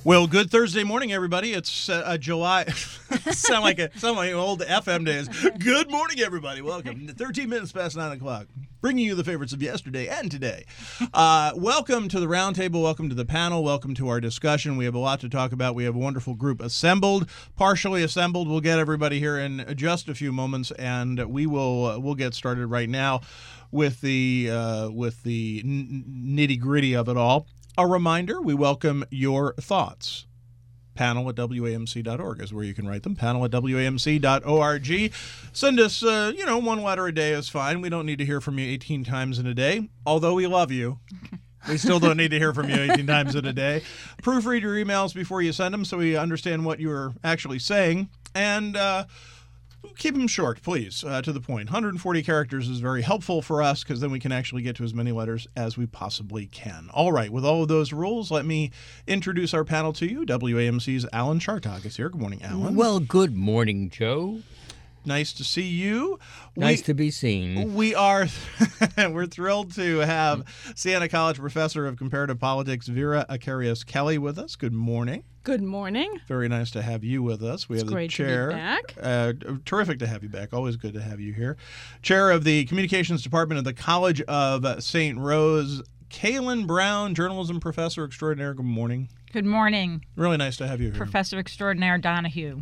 Well, good Thursday morning, everybody. It's July. sound like old FM days. Good morning, everybody. Welcome. 13 minutes past 9 o'clock. Bringing you the favorites of yesterday and today. Welcome to the roundtable. Welcome to the panel. Welcome to our discussion. We have a lot to talk about. We have a wonderful group assembled, partially assembled. We'll get everybody here in just a few moments, and we'll get started right now with the nitty gritty of it all. A reminder, we welcome your thoughts. Panel at WAMC.org is where you can write them. Panel at WAMC.org. Send us, one letter a day is fine. We don't need to hear from you 18 times in a day. Although we love you, we still don't need to hear from you 18 times in a day. Proofread your emails before you send them so we understand what you're actually saying. And keep them short, please, to the point. 140 characters is very helpful for us because then we can actually get to as many letters as we possibly can. All right, with all of those rules, let me introduce our panel to you. WAMC's Alan Chartock is here. Good morning, Alan. Well, good morning, Joe. Nice to see you. Nice to be seen. We're thrilled to have Siena College Professor of Comparative Politics, Vera Akarius Kelly, with us. Good morning. Good morning. Very nice to have you with us. We have the chair. Great to be back. Terrific to have you back. Always good to have you here. Chair of the Communications Department of the College of St. Rose, Kaylin Brown, Journalism Professor Extraordinaire. Good morning. Good morning. Really nice to have you here. Professor Extraordinaire Donahue.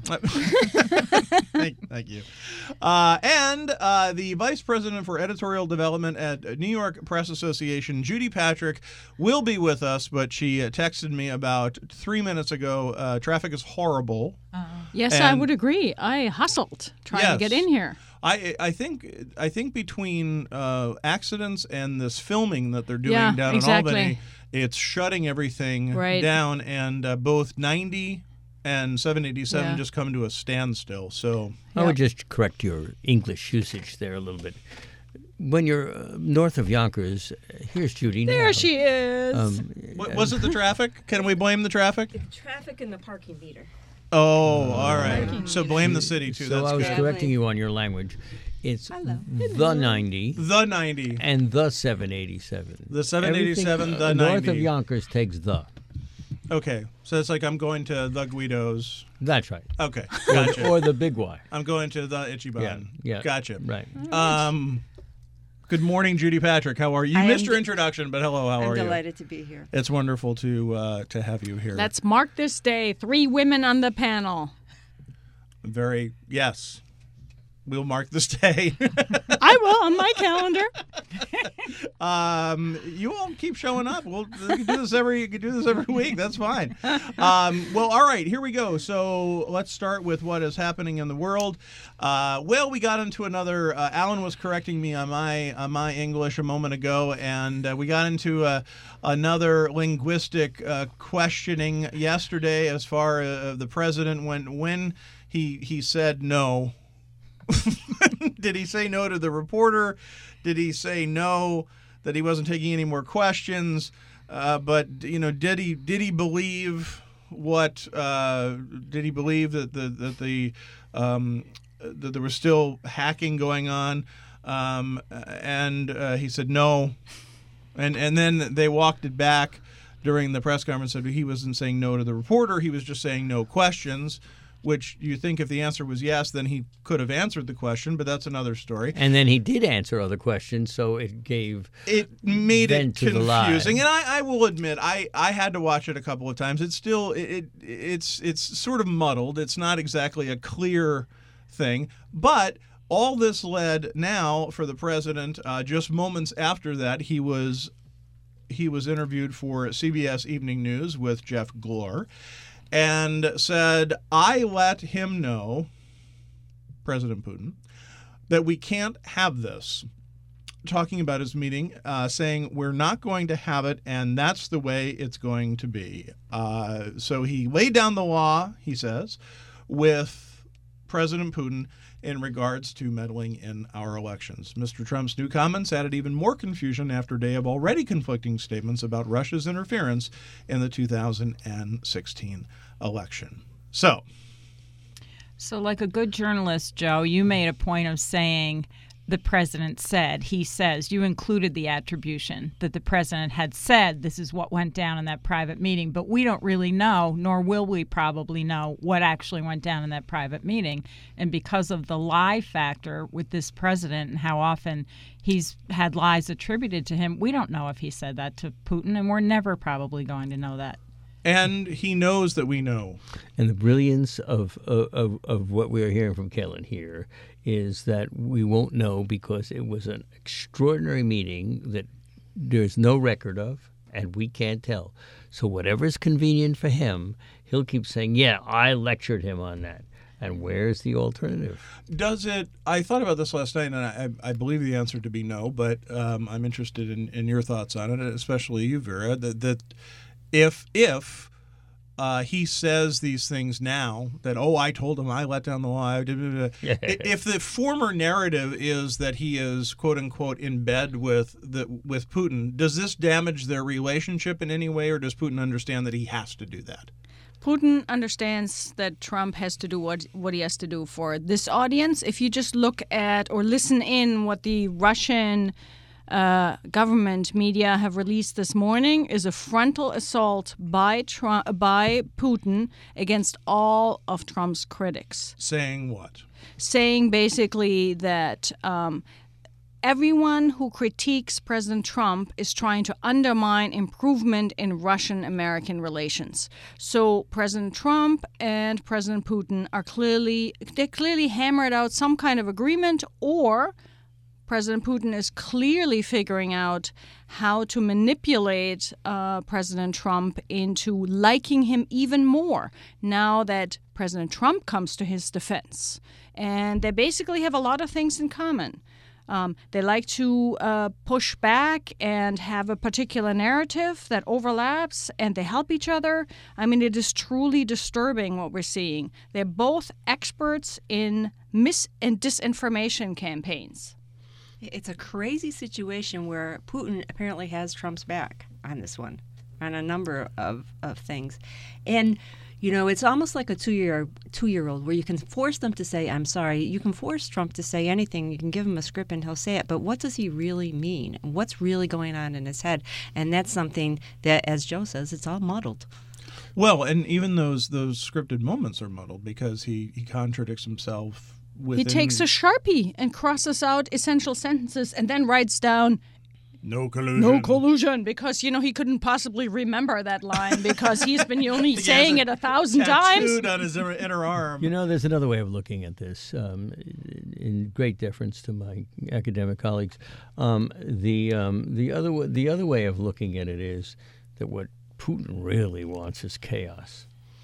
Thank you. And the Vice President for Editorial Development at New York Press Association, Judy Patrick, will be with us, but she texted me about 3 minutes ago. Traffic is horrible. Yes, I would agree. I hustled trying to get in here. I think between accidents and this filming that they're doing down in Albany, it's shutting everything down, and both 90 and 787 just come to a standstill. So I would just correct your English usage there a little bit. When you're north of Yonkers, here's Judy now. There she is. Was it the traffic? Can we blame the traffic? The traffic and the parking meter. Oh, all right. So blame the city, too. So That's I was good. correcting you on your language. It's the 90. The 90. And the 787. The 787, Everything, the 90. north of Yonkers takes the. Okay. So it's like I'm going to the Guido's. That's right. Okay. Gotcha. Or the Big Y. I'm going to the Ichiban. Yeah. Gotcha. Right. Good morning, Judy Patrick. How are you? You missed your introduction, but hello, how are you? I'm delighted to be here. It's wonderful to have you here. Let's mark this day. 3 women on the panel. Yes. We'll mark this day. I will on my calendar. You all keep showing up. You can do this every week. That's fine. Well, all right, here we go. So let's start with what is happening in the world. We got into another. Alan was correcting me on my English a moment ago, and we got into another linguistic questioning yesterday as far as the president when he said no. Did he say no to the reporter? Did he say no that he wasn't taking any more questions? But did he believe what? Did he believe that that there was still hacking going on? And he said no, and then they walked it back during the press conference. Said he wasn't saying no to the reporter. He was just saying no questions. Which you think if the answer was yes, then he could have answered the question, but that's another story. And then he did answer other questions, so it made it confusing. And I will admit, I had to watch it a couple of times. It's still it's sort of muddled. It's not exactly a clear thing, but all this led now for the president. Just moments after that, he was interviewed for CBS Evening News with Jeff Glor. And said, I let him know, President Putin, that we can't have this. Talking about his meeting, saying we're not going to have it, and that's the way it's going to be. So he laid down the law, he says, with President Putin in regards to meddling in our elections. Mr. Trump's new comments added even more confusion after a day of already conflicting statements about Russia's interference in the 2016 election. So like a good journalist, Joe, you made a point of saying the president said. He says, you included the attribution that the president had said this is what went down in that private meeting, but we don't really know, nor will we probably know, what actually went down in that private meeting. And because of the lie factor with this president and how often he's had lies attributed to him, we don't know if he said that to Putin, and we're never probably going to know that. And he knows that we know. And the brilliance of what we are hearing from Kellen here is that we won't know because it was an extraordinary meeting that there's no record of, and we can't tell. So whatever is convenient for him, he'll keep saying, yeah, I lectured him on that. And where's the alternative? Does it? I thought about this last night, and I believe the answer to be no, but I'm interested in your thoughts on it, especially you, Vera, that if he says these things now, that, I told him I let down the law, if the former narrative is that he is, quote unquote, in bed with Putin, does this damage their relationship in any way, or does Putin understand that he has to do that? Putin understands that Trump has to do what he has to do for this audience. If you just look at or listen in what the Russian government media have released this morning, is a frontal assault by Putin against all of Trump's critics. Saying what? Saying basically that everyone who critiques President Trump is trying to undermine improvement in Russian-American relations. So President Trump and President Putin are clearly hammered out some kind of agreement, or President Putin is clearly figuring out how to manipulate President Trump into liking him even more now that President Trump comes to his defense. And they basically have a lot of things in common. They like to push back and have a particular narrative that overlaps, and they help each other. I mean, it is truly disturbing what we're seeing. They're both experts in mis- and disinformation campaigns. It's a crazy situation where Putin apparently has Trump's back on this one, on a number of things. And, it's almost like a two-year-old where you can force them to say, I'm sorry. You can force Trump to say anything. You can give him a script and he'll say it. But what does he really mean? What's really going on in his head? And that's something that, as Joe says, it's all muddled. Well, and even those scripted moments are muddled because he contradicts himself. He takes a Sharpie and crosses out essential sentences and then writes down no collusion. No collusion, because, he couldn't possibly remember that line because he's been only saying it 1,000 times. Tattooed on his inner arm. There's another way of looking at this, in great deference to my academic colleagues. The other way of looking at it is that what Putin really wants is chaos.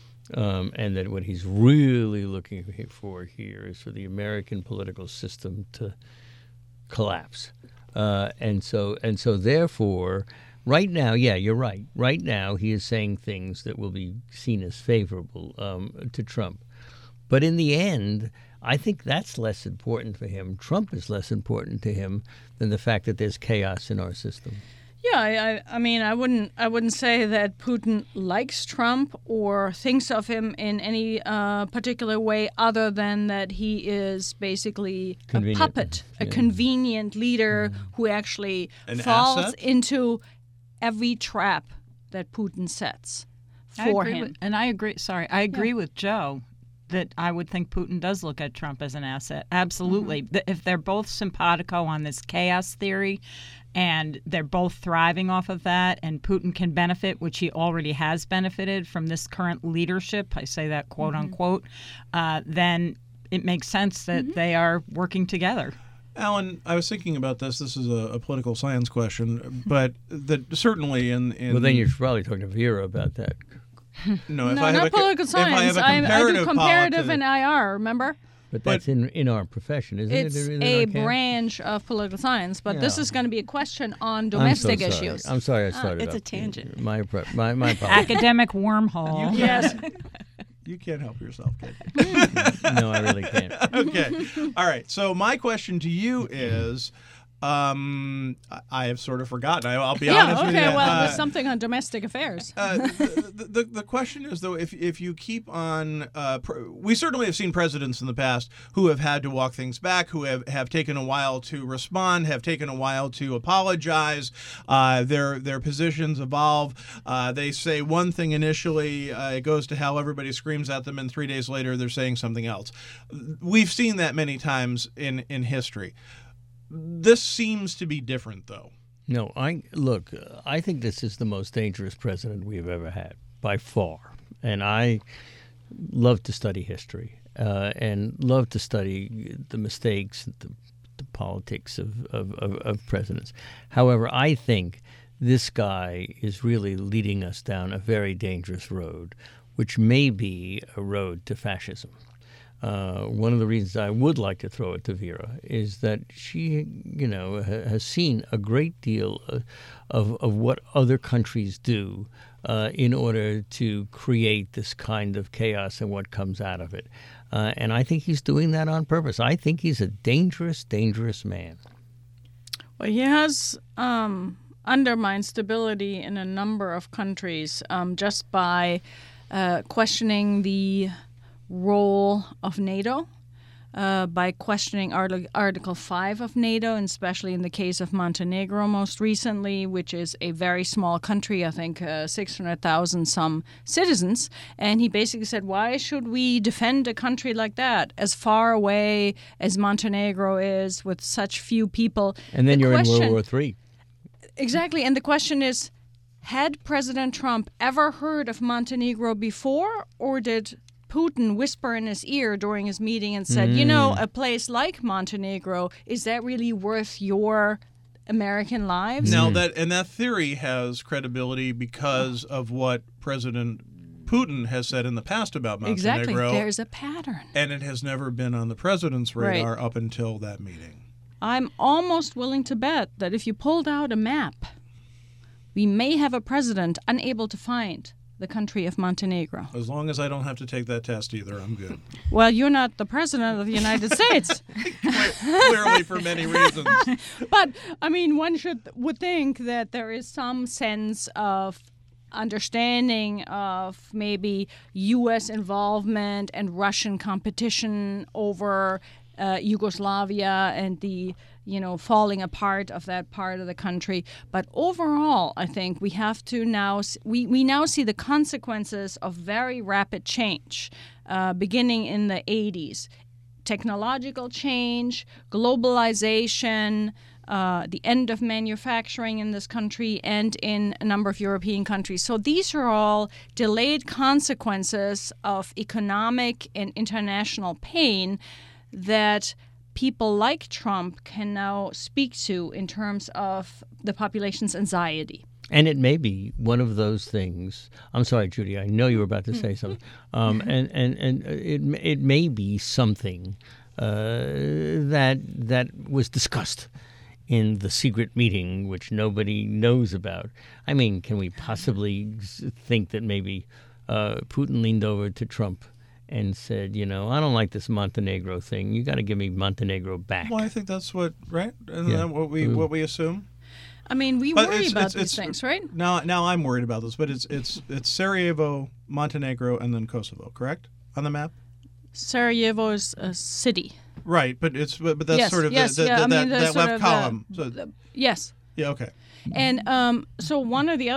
And that what he's really looking for here is for the American political system to collapse. And so therefore, right now, yeah, you're right. Right now, he is saying things that will be seen as favorable to Trump. But in the end, I think that's less important for him. Trump is less important to him than the fact that there's chaos in our system. Yeah, I mean, I wouldn't say that Putin likes Trump or thinks of him in any particular way other than that he is basically convenient. A puppet, a convenient leader who actually falls asset? into every trap that Putin sets for him. I agree with Joe that I would think Putin does look at Trump as an asset. Absolutely. Mm-hmm. If they're both simpatico on this chaos theory, and they're both thriving off of that, and Putin can benefit, which he already has benefited from this current leadership, I say that quote unquote, then it makes sense that they are working together. Alan, I was thinking about this. This is a political science question, but that certainly in well, then you're probably talking to Vera about that. No, not political science. I do comparative and IR, remember? But that's in our profession, isn't it? It's a branch of political science, but this is going to be a question on domestic issues. I'm sorry I started It's a tangent. My apologies. Academic wormhole. Yes. You can't help yourself, can you? No, I really can't. Okay. All right. So my question to you is, I have sort of forgotten. I'll be Yeah, honest with you. okay, well, it was something on domestic affairs. The question is, though, if you keep on, we certainly have seen presidents in the past who have had to walk things back, who have taken a while to respond, have taken a while to apologize. Their positions evolve. They say one thing initially, it goes to hell, everybody screams at them, and 3 days later they're saying something else. We've seen that many times in history. This seems to be different, though. No, I think this is the most dangerous president we've ever had, by far. And I love to study history and love to study the mistakes, the politics of presidents. However, I think this guy is really leading us down a very dangerous road, which may be a road to fascism. One of the reasons I would like to throw it to Vera is that she, has seen a great deal of what other countries do in order to create this kind of chaos and what comes out of it. And I think he's doing that on purpose. I think he's a dangerous, dangerous man. Well, he has undermined stability in a number of countries just by questioning the role of NATO, by questioning Article 5 of NATO, and especially in the case of Montenegro most recently, which is a very small country, I think 600,000 some citizens. And he basically said, why should we defend a country like that, as far away as Montenegro is, with such few people? And then you're in World War III. Exactly. And the question is, had President Trump ever heard of Montenegro before, or did Putin whisper in his ear during his meeting and said, a place like Montenegro, is that really worth your American lives? Now, that theory has credibility because of what President Putin has said in the past about Montenegro. Exactly. There's a pattern. And it has never been on the president's radar up until that meeting. I'm almost willing to bet that if you pulled out a map, we may have a president unable to find the country of Montenegro. As long as I don't have to take that test either, I'm good. Well, you're not the president of the United States. Clearly, for many reasons. But, I mean, one would think that there is some sense of understanding of maybe U.S. involvement and Russian competition over Yugoslavia and the falling apart of that part of the country. But overall, I think we have to now we now see the consequences of very rapid change, beginning in the 80s. Technological change, globalization, the end of manufacturing in this country and in a number of European countries. So these are all delayed consequences of economic and international pain that people like Trump can now speak to in terms of the population's anxiety. And it may be one of those things. I'm sorry, Judy. I know you were about to say something. And it may be something that was discussed in the secret meeting, which nobody knows about. I mean, can we possibly think that maybe Putin leaned over to Trump and said, I don't like this Montenegro thing. You got to give me Montenegro back. Well, I think that's what what we assume. I mean, we worry about these things, right? Now I'm worried about this, but it's Sarajevo, Montenegro, and then Kosovo, correct? On the map. Sarajevo is a city. Right, but that's yes, sort of yes, that left column. Yes. Yeah. Okay. And so another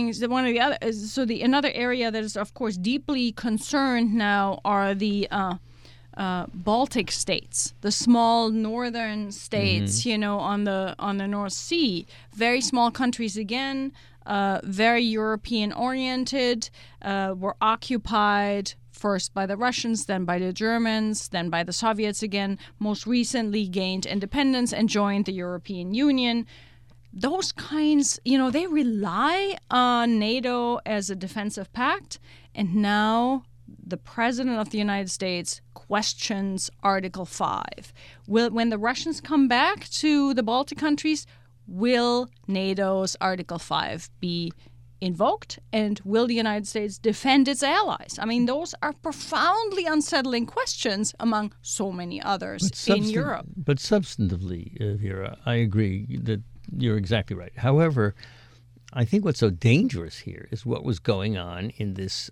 area that is, of course, deeply concerned now are the Baltic states, the small northern states, on the North Sea. Very small countries again, very European oriented, were occupied first by the Russians, then by the Germans, then by the Soviets again, most recently gained independence and joined the European Union. Those kinds, they rely on NATO as a defensive pact, and now the President of the United States questions Article 5. When the Russians come back to the Baltic countries, will NATO's Article 5 be invoked? And will the United States defend its allies? I mean, those are profoundly unsettling questions among so many others in Europe. But substantively, Vera, I agree that you're exactly right. However, I think what's so dangerous here is what was going on in this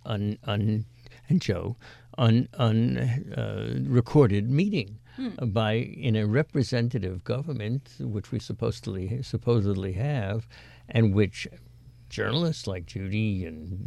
unrecorded meeting in a representative government, which we supposedly have, and which journalists like Judy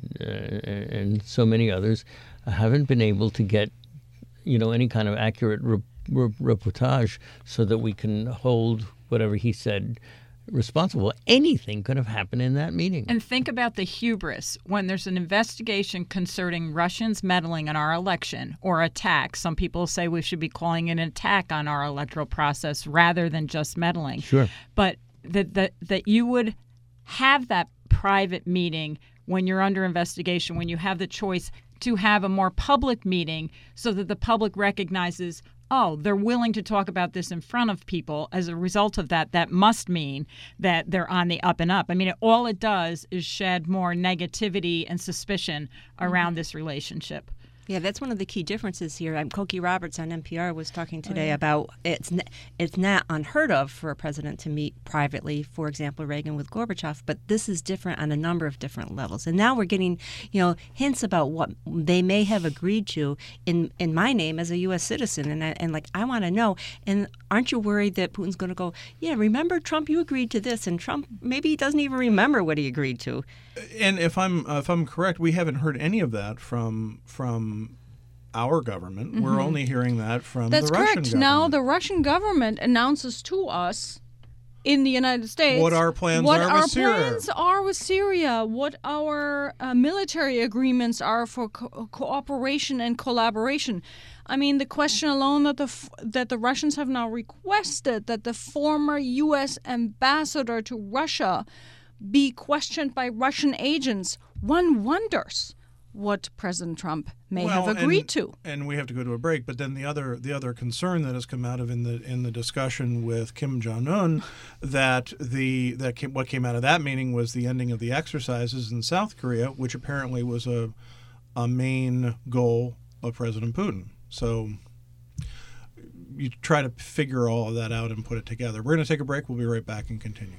and so many others haven't been able to get, any kind of accurate reportage so that we can hold whatever he said responsible. Anything could have happened in that meeting. And think about the hubris when there's an investigation concerning Russians meddling in our election or attack. Some people say we should be calling it an attack on our electoral process rather than just meddling. Sure. But that you would have that private meeting when you're under investigation, when you have the choice to have a more public meeting so that the public recognizes, oh, they're willing to talk about this in front of people. As a result of that, that must mean that they're on the up and up. I mean, all it does is shed more negativity and suspicion around this relationship. Yeah, that's one of the key differences here. Cokie Roberts on NPR was talking today about it's not unheard of for a president to meet privately, for example, Reagan with Gorbachev, but this is different on a number of different levels. And now we're getting, hints about what they may have agreed to in my name as a U.S. citizen. And I want to know. And aren't you worried that Putin's going to go, yeah, remember, Trump, you agreed to this, and Trump, maybe he doesn't even remember what he agreed to. And if I'm correct, we haven't heard any of that from our government. Mm-hmm. We're only hearing that from the Russian government. That's correct. Now the Russian government announces to us in the United States what our plans are with Syria, what our military agreements are for cooperation and collaboration. I mean, the question alone that the Russians have now requested that the former U.S. ambassador to Russia be questioned by Russian agents, one wonders what President Trump may have agreed to. And we have to go to a break. But then the other concern that has come out of in the discussion with Kim Jong-un, what came out of that meeting was the ending of the exercises in South Korea, which apparently was a main goal of President Putin. So you try to figure all of that out and put it together. We're going to take a break. We'll be right back and continue.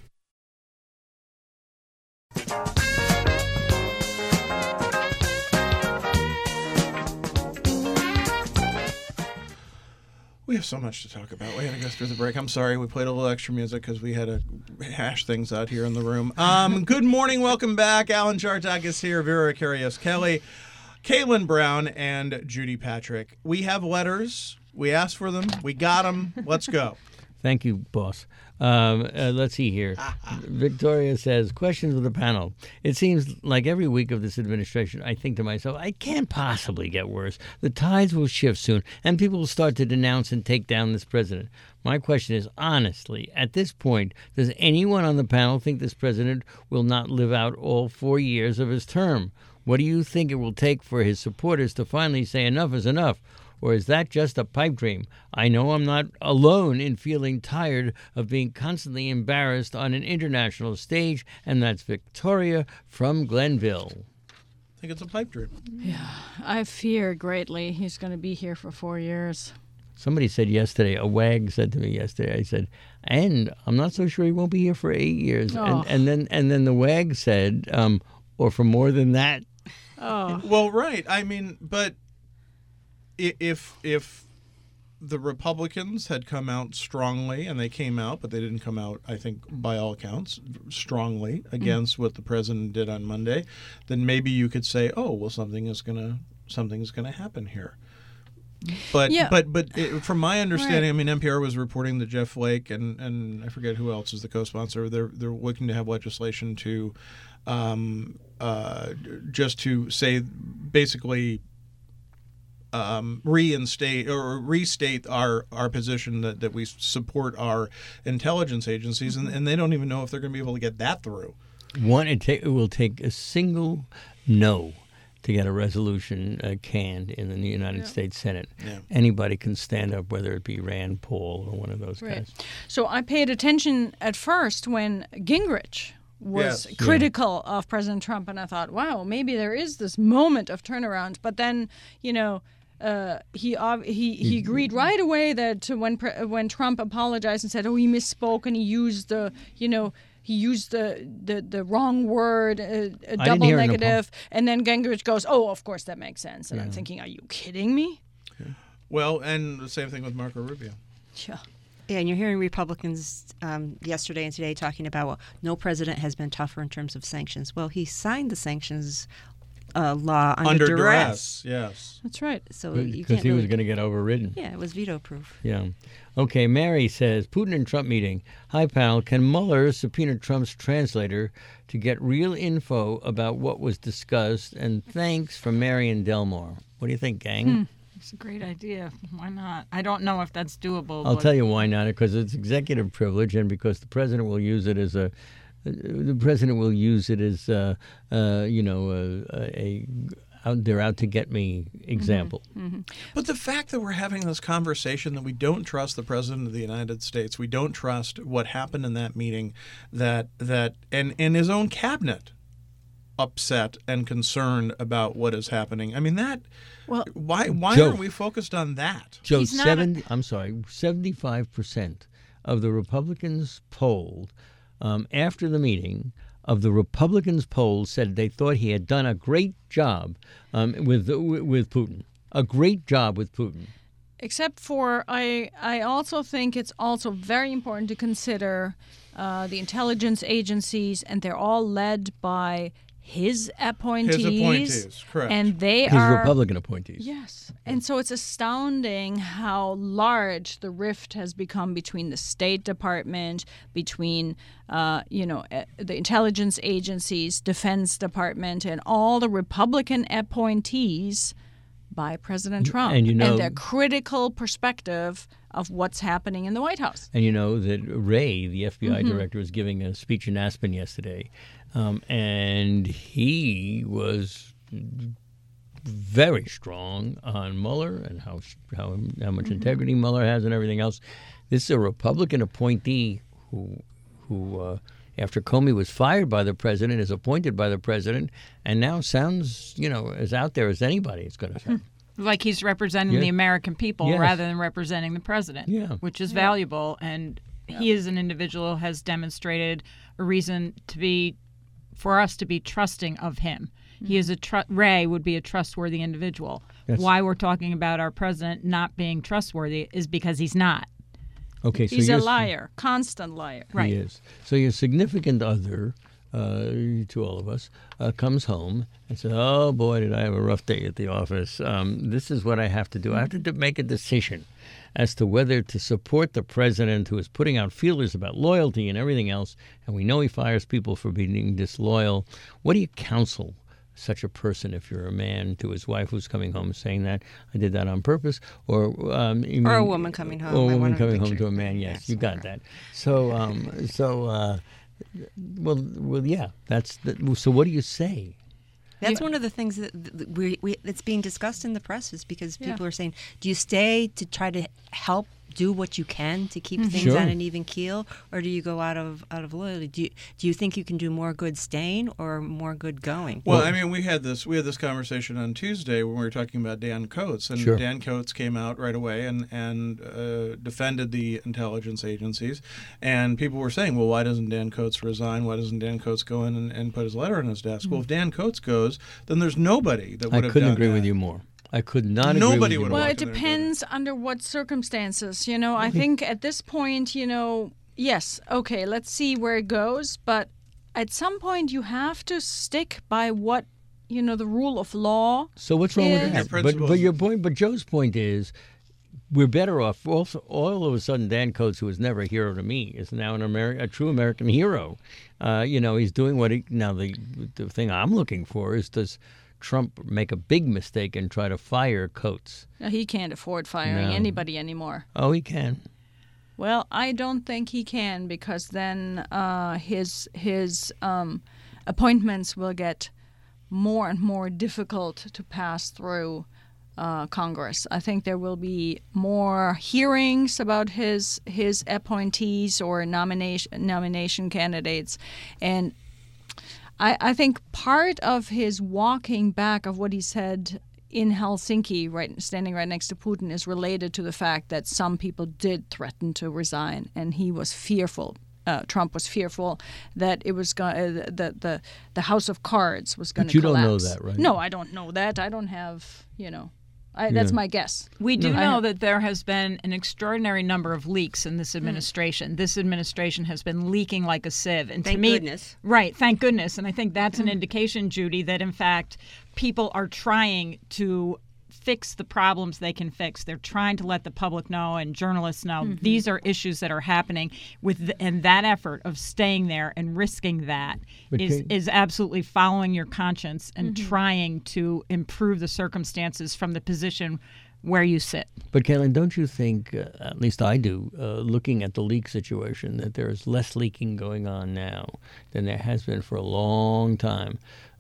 We have so much to talk about. We had to go through the break. I'm sorry. We played a little extra music because we had to hash things out here in the room. Good morning. Welcome back. Alan Chartock is here. Vera Karius-Kelly, Caitlin Brown, and Judy Patrick. We have letters. We asked for them. We got them. Let's go. Thank you, boss. Let's see here. Victoria says, questions of the panel. It seems like every week of this administration, I think to myself, I can't possibly get worse. The tides will shift soon, and people will start to denounce and take down this president. My question is, honestly, at this point, does anyone on the panel think this president will not live out all 4 years of his term? What do you think it will take for his supporters to finally say enough is enough? Or is that just a pipe dream? I know I'm not alone in feeling tired of being constantly embarrassed on an international stage, and that's Victoria from Glenville. I think it's a pipe dream. Yeah, I fear greatly he's going to be here for 4 years. Somebody said yesterday, a wag said to me yesterday, I said, and I'm not so sure he won't be here for 8 years. Oh. And then the wag said, or for more than that. Oh. Well, right. I mean, but if the Republicans had come out strongly, and they came out, but they didn't come out, I think, by all accounts, strongly against what the president did on Monday, then maybe you could say, oh, well, something's gonna happen here. But from my understanding, right. I mean, NPR was reporting that Jeff Flake and I forget who else is the co-sponsor. They're looking to have legislation to just to say basically reinstate or restate our position that we support our intelligence agencies, and they don't even know if they're going to be able to get that through. It will take a single no to get a resolution canned in the United States Senate. Yeah. Anybody can stand up, whether it be Rand Paul or one of those guys. So I paid attention at first when Gingrich was Yes. critical of President Trump, and I thought, wow, maybe there is this moment of turnaround. But then, he agreed right away that when Trump apologized and said, "Oh, he misspoke," and he used the wrong word, a double hear an negative, and then Gingrich goes, "Oh, of course that makes sense." And I'm thinking, are you kidding me? Well, and the same thing with Marco Rubio. Yeah. Yeah, and you're hearing Republicans yesterday and today talking about, well, no president has been tougher in terms of sanctions. Well, he signed the sanctions law under duress. Yes. That's right. So you Because can't he really, was going to get overridden. Yeah, it was veto-proof. Yeah. Okay, Mary says, Putin and Trump meeting. Hi, pal. Can Mueller subpoena Trump's translator to get real info about what was discussed? And thanks from Mary and Delmore. What do you think, gang? It's a great idea. Why not? I don't know if that's doable. I'll but tell you why not. Because it's executive privilege, and because the president will use it as they're out to get me example. But the fact that we're having this conversation, that we don't trust the president of the United States, we don't trust what happened in that meeting, and his own cabinet upset and concerned about what is happening. I mean, why Joe, aren't we focused on that? Joe, He's not 75% of the Republicans polled after the meeting of the Republicans polled said they thought he had done a great job with Putin. A great job with Putin. Except for, I also think it's also very important to consider the intelligence agencies, and they're all led by his appointees. His appointees, correct. And they His are Republican appointees. Yes. And so it's astounding how large the rift has become between the State Department, between the intelligence agencies, Defense Department, and all the Republican appointees by President Trump, And their critical perspective of what's happening in the White House. And you know that Wray, the FBI director, was giving a speech in Aspen yesterday, and he was very strong on Mueller and how much integrity Mueller has and everything else. This is a Republican appointee who after Comey was fired by the president, is appointed by the president, and now sounds, as out there as anybody is going to sound. like he's representing the American people Yes. rather than representing the president, which is valuable. And he, as an individual, has demonstrated a reason for us to be trusting of him. He is Wray would be a trustworthy individual. Why we're talking about our president not being trustworthy is because he's not. Okay, so He's a liar, constant liar. Right. He is. So your significant other, to all of us, comes home and says, "Oh boy, did I have a rough day at the office. This is what I have to do. I have to make a decision as to whether to support the president who is putting out feelers about loyalty and everything else, and we know he fires people for being disloyal. What do you counsel such a person if you're a man to his wife who's coming home saying that I did that on purpose, or a woman coming home. or a I woman wanted a coming home picture. to a man? Yes, you got right. that. So well, yeah. So what do you say? That's one of the things that that's being discussed in the press, is because people are saying, do you stay to try to help do what you can to keep things Sure. on an even keel, or do you go out of loyalty? Do you think you can do more good staying or more good going? Well, I mean, we had this conversation on Tuesday when we were talking about Dan Coates, and Sure. Dan Coates came out right away and defended the intelligence agencies, and people were saying, well, why doesn't Dan Coates resign? Why doesn't Dan Coates go in and put his letter on his desk? Well, if Dan Coates goes, then there's nobody that would I have couldn't done agree that. with you more. I could not Nobody agree with would you more. Well, walk it in there and do depends under what circumstances. I think at this point, yes, okay, let's see where it goes. But at some point, you have to stick by what, the rule of law. So what's wrong with Yes. that? Your principles. But your point, but Joe's point is, we're better off. Also, all of a sudden, Dan Coates, who was never a hero to me, is now a true American hero. He's doing what now. The thing I'm looking for is, does Trump make a big mistake and try to fire Coates? He can't afford firing No. anybody anymore. Oh, he can. Well, I don't think he can, because then his appointments will get more and more difficult to pass through Congress. I think there will be more hearings about his appointees or nomination candidates, and I think part of his walking back of what he said in Helsinki, standing right next to Putin, is related to the fact that some people did threaten to resign, and he was fearful. Trump was fearful that it was the House of Cards was going to collapse. But you don't know that, right? No, I don't know that. I don't have, that's my guess. We do know that there has been an extraordinary number of leaks in this administration. This administration has been leaking like a sieve. And Thank to me, goodness. Right, thank goodness. And I think that's an indication, Judy, that in fact people are trying to fix the problems they can fix. They're trying to let the public know and journalists know these are issues that are happening and that effort of staying there and risking that is absolutely following your conscience and trying to improve the circumstances from the position where you sit. But Caitlin, don't you think, at least I do, looking at the leak situation, that there is less leaking going on now than there has been for a long time?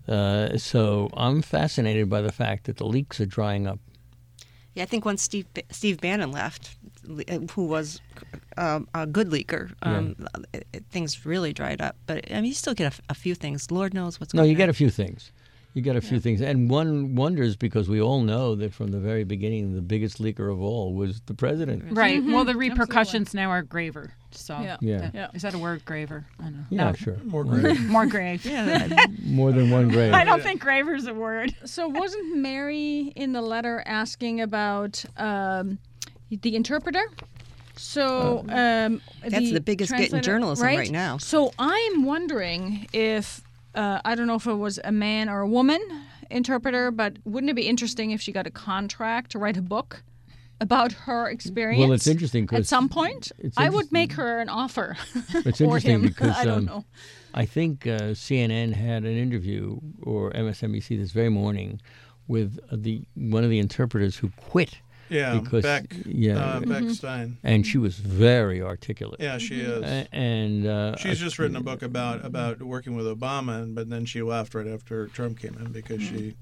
So I'm fascinated by the fact that the leaks are drying up. Yeah, I think once Steve Bannon left, who was a good leaker, things really dried up. But I mean, you still get a few things. Lord knows what's going on. No, you get a few things. You get a few things. And one wonders, because we all know that from the very beginning, the biggest leaker of all was the president. Right. Well, the repercussions now are graver. So, Yeah. Is that a word, graver? I don't know. Yeah, No. sure. More grave. More grave. More than one grave. I don't think graver's a word. So wasn't Mary in the letter asking about the interpreter? So That's the biggest get in translator, journalism right now. So I'm wondering if I don't know if it was a man or a woman interpreter, but wouldn't it be interesting if she got a contract to write a book about her experience? Well, it's interesting because at some point I would make her an offer. It's or interesting him. because I don't know. I think CNN had an interview, or MSNBC, this very morning, with one of the interpreters who quit. Yeah, because, Beck Stein. And she was very articulate. Yeah, she is. And she's just written a book about working with Obama, but then she left right after Trump came in because she,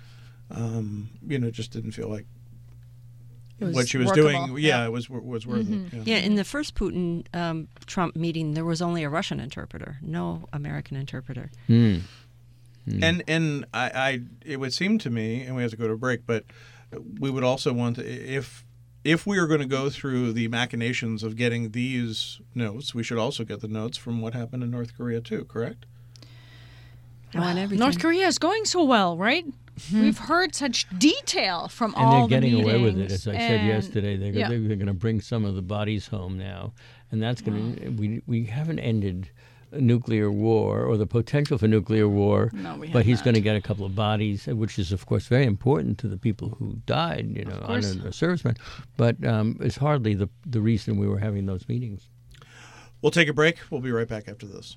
just didn't feel like what she was workable. doing. Yeah, it was worth it. Yeah, in the first Putin Trump meeting, there was only a Russian interpreter, no American interpreter. Mm. And I it would seem to me, and we have to go to a break, but we would also want to, if we are going to go through the machinations of getting these notes, we should also get the notes from what happened in North Korea too, correct? North Korea is going so well, right? We've heard such detail from and all they're getting the away with it, meetings, as I said and- yesterday. They're yeah. going to bring some of the bodies home now, and that's going to. We haven't ended a nuclear war or the potential for nuclear war, No, we but have he's not. going to get a couple of bodies, which is of course very important to the people who died, course. honored servicemen. But it's hardly the reason we were having those meetings. We'll take a break. We'll be right back after this.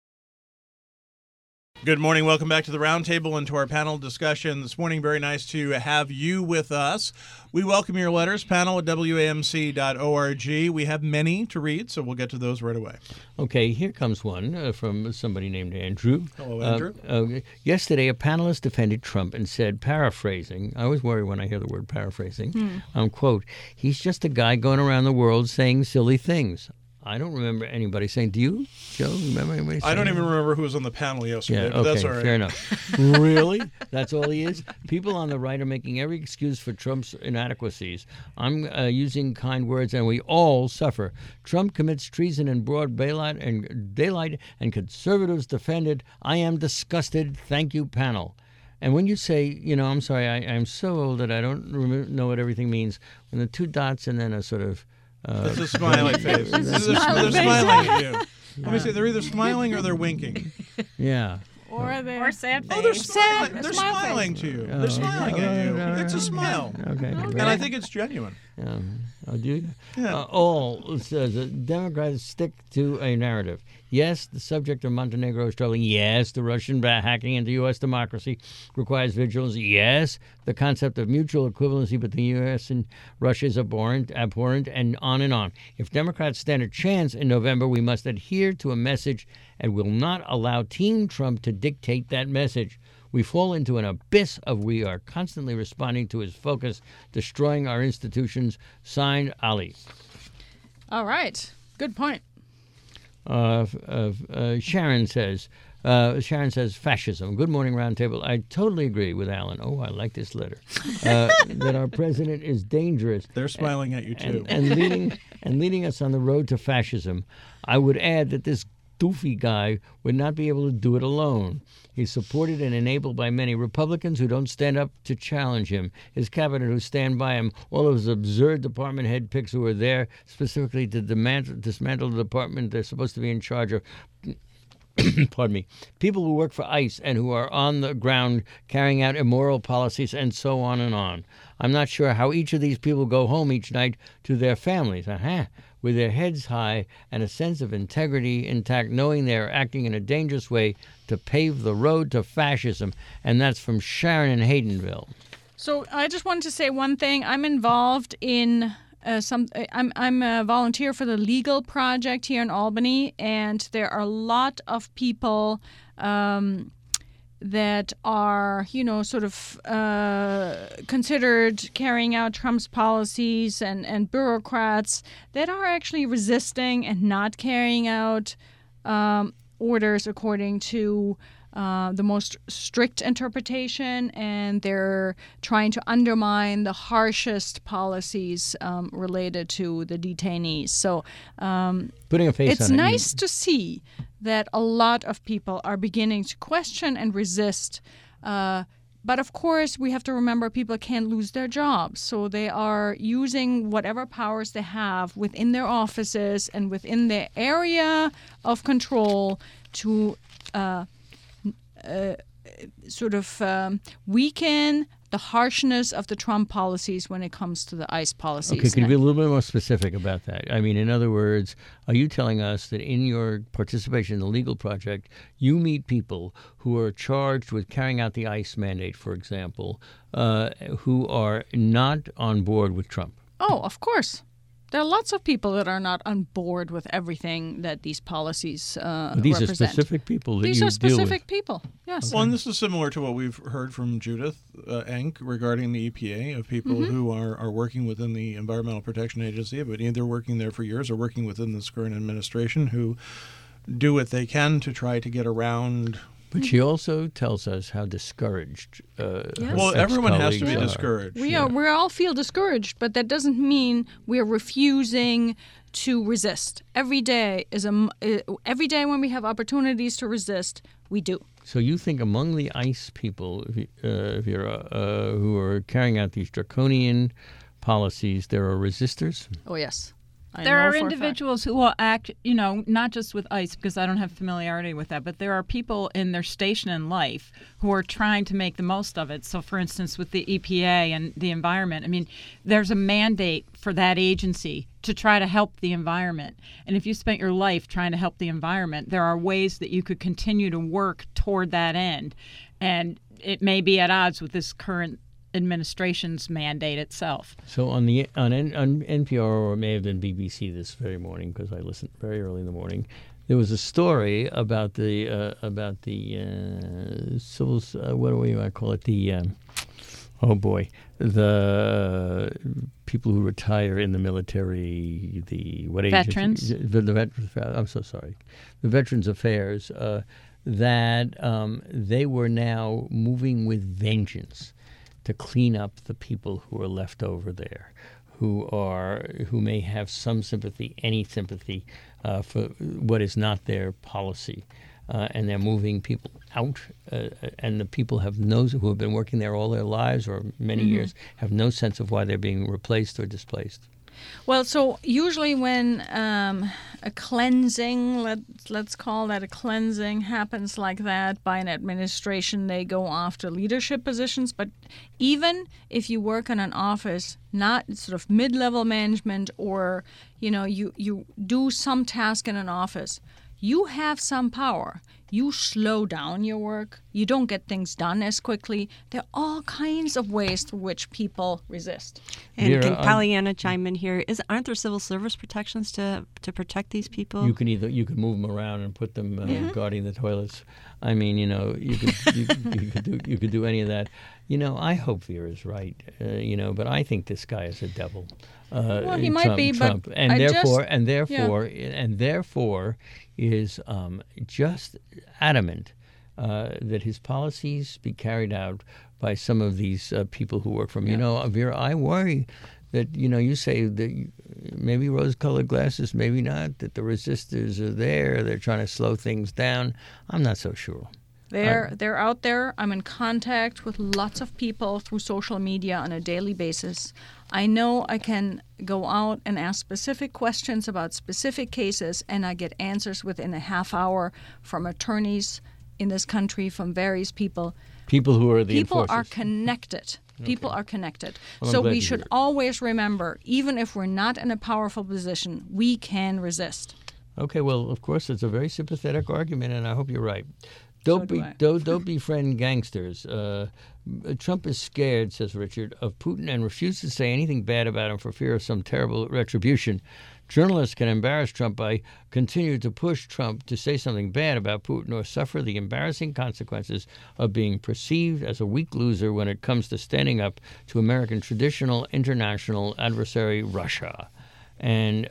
Good morning. Welcome back to the Roundtable and to our panel discussion this morning. Very nice to have you with us. We welcome your letters, panel at WAMC.org. We have many to read, so we'll get to those right away. Okay, here comes one from somebody named Andrew. Hello, Andrew. Yesterday, a panelist defended Trump and said, paraphrasing, I always worry when I hear the word paraphrasing, quote, he's just a guy going around the world saying silly things. I don't remember anybody saying, do you, Joe? Remember anybody saying I don't even that? remember who was on the panel yesterday, Yeah, but okay, that's all right. fair enough. Really? That's all he is? People on the right are making every excuse for Trump's inadequacies. I'm using kind words, and we all suffer. Trump commits treason in broad daylight, and conservatives defend it. I am disgusted. Thank you, panel. And when you say, I'm sorry, I'm so old that I don't know what everything means, when the two dots and then a sort of... It's a smiley face. They're smiling at you. Let me say, they're either smiling or they're winking. Yeah. Or sad face. Oh, they're Sad, smiling. They're smile face. smiling to you. They're smiling at you. It's a smile. Okay. And I think it's genuine. Do you? Yeah. All says that Democrats stick to a narrative. Yes, the subject of Montenegro is troubling. Yes, the Russian hacking into U.S. democracy requires vigilance. Yes, the concept of mutual equivalency between U.S. and Russia is abhorrent, and on and on. If Democrats stand a chance in November, we must adhere to a message and will not allow Team Trump to dictate that message. We fall into an abyss of we are constantly responding to his focus, destroying our institutions. Signed, Ali. All right. Good point. Sharon says, Sharon says, fascism. Good morning, Roundtable. I totally agree with Alan. Oh, I like this letter. That our president is dangerous. They're smiling at you, too. And leading us on the road to fascism. I would add that this doofy guy would not be able to do it alone. He's supported and enabled by many Republicans who don't stand up to challenge him, his cabinet who stand by him, all of his absurd department head picks who are there specifically to dismantle the department they're supposed to be in charge of. Pardon me. People who work for ICE and who are on the ground carrying out immoral policies and so on and on. I'm not sure how each of these people go home each night to their families. With their heads high and a sense of integrity intact, knowing they are acting in a dangerous way to pave the road to fascism. And that's from Sharon in Haydenville. So I just wanted to say one thing. I'm involved in I'm a volunteer for the Legal Project here in Albany, and there are a lot of people that are, sort of considered carrying out Trump's policies and bureaucrats that are actually resisting and not carrying out orders according to the most strict interpretation, and they're trying to undermine the harshest policies related to the detainees. So putting a face it's on it. nice to see that a lot of people are beginning to question and resist. But of course, we have to remember people can't lose their jobs. So they are using whatever powers they have within their offices and within their area of control to weaken the harshness of the Trump policies when it comes to the ICE policies. Okay, can you be a little bit more specific about that? I mean, in other words, are you telling us that in your participation in the Legal Project, you meet people who are charged with carrying out the ICE mandate, for example, who are not on board with Trump? Oh, of course. There are lots of people that are not on board with everything that these policies these represent. are specific people that These you are deal with. specific people, yes. Well, and this is similar to what we've heard from Judith Enck regarding the EPA, of people who are working within the Environmental Protection Agency, but either working there for years or working within this current administration, who do what they can to try to get around. But she also tells us how discouraged her Well, everyone has to be ex-colleagues are. discouraged. We all feel discouraged, but that doesn't mean we're refusing to resist. Every day every day when we have opportunities to resist, we do. So you think among the ICE people if you're, who are carrying out these draconian policies, there are resistors? Oh, yes. There are individuals who will act, not just with ICE, because I don't have familiarity with that, but there are people in their station in life who are trying to make the most of it. So, for instance, with the EPA and the environment, I mean, there's a mandate for that agency to try to help the environment. And if you spent your life trying to help the environment, there are ways that you could continue to work toward that end. And it may be at odds with this current administration's mandate itself. So on NPR, or it may have been BBC this very morning, because I listened very early in the morning, there was a story about the civil, what do we call it, the people who retire in the military, the what age? Veterans. The veterans. I'm so sorry. The Veterans Affairs, that they were now moving with vengeance to clean up the people who are left over there, who may have some sympathy, any sympathy for what is not their policy, and they're moving people out, and the people who have been working there all their lives or many years have no sense of why they're being replaced or displaced. Well, so usually when a cleansing, let's call that a cleansing, happens like that by an administration, they go after leadership positions. But even if you work in an office, not sort of mid-level management, or you do some task in an office, you have some power. You slow down your work. You don't get things done as quickly. There are all kinds of ways through which people resist. And Vera, can Pollyanna chime in here? Aren't there civil service protections to protect these people? You can move them around and put them guarding the toilets. I mean, you could do any of that. I hope Vera's right. But I think this guy is a devil. Well, he might be, Trump. but and therefore is just adamant that his policies be carried out by some of these people who work for him. You know, Vera, I worry that, you say that maybe rose-colored glasses, maybe not, that the resistors are there, they're trying to slow things down. I'm not so sure. They're out there. I'm in contact with lots of people through social media on a daily basis. I know I can go out and ask specific questions about specific cases, and I get answers within a half hour from attorneys in this country, from various people. People who are the People enforcers. are connected. People are connected. Well, I'm so glad we to should hear it. always remember, even if we're not in a powerful position, we can resist. Okay, well, of course, it's a very sympathetic argument, and I hope you're right. So do I. Don't befriend gangsters. Trump is scared, says Richard, of Putin and refuses to say anything bad about him for fear of some terrible retribution. Journalists can embarrass Trump by continuing to push Trump to say something bad about Putin or suffer the embarrassing consequences of being perceived as a weak loser when it comes to standing up to American traditional international adversary Russia. And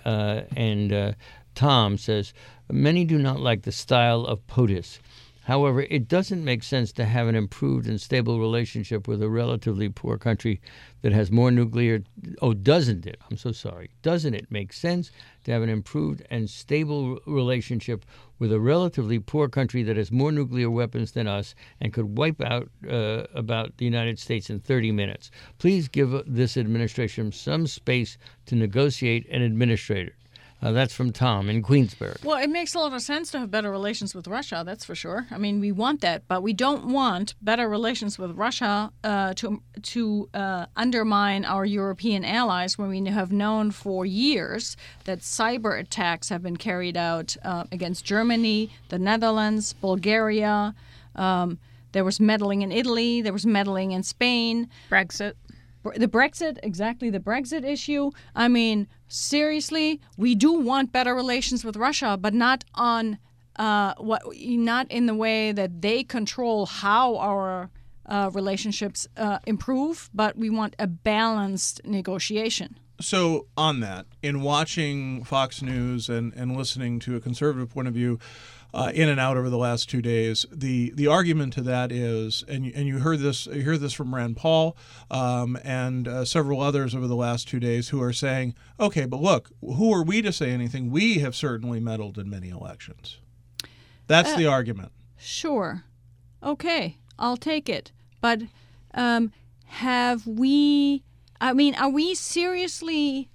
Tom says, many do not like the style of POTUS. However, it doesn't make sense to have an improved and stable relationship with a relatively poor country that has more nuclear... Oh, doesn't it? I'm so sorry. Doesn't it make sense to have an improved and stable relationship with a relatively poor country that has more nuclear weapons than us and could wipe out about the United States in 30 minutes? Please give this administration some space to negotiate and administrate it. That's from Tom in Queensburg. Well, it makes a lot of sense to have better relations with Russia, that's for sure. I mean, we want that, but we don't want better relations with Russia to undermine our European allies when we have known for years that cyber attacks have been carried out against Germany, the Netherlands, Bulgaria. There was meddling in Italy. There was meddling in Spain. Brexit. The Brexit issue. I mean, seriously, we do want better relations with Russia, but not not in the way that they control how our relationships improve, but we want a balanced negotiation. So on that, in watching Fox News and listening to a conservative point of view in and out over the last 2 days, the argument to that is, and you heard this from Rand Paul and several others over the last 2 days who are saying, okay, but look, who are we to say anything? We have certainly meddled in many elections. That's the argument. Sure. Okay, I'll take it. But are we seriously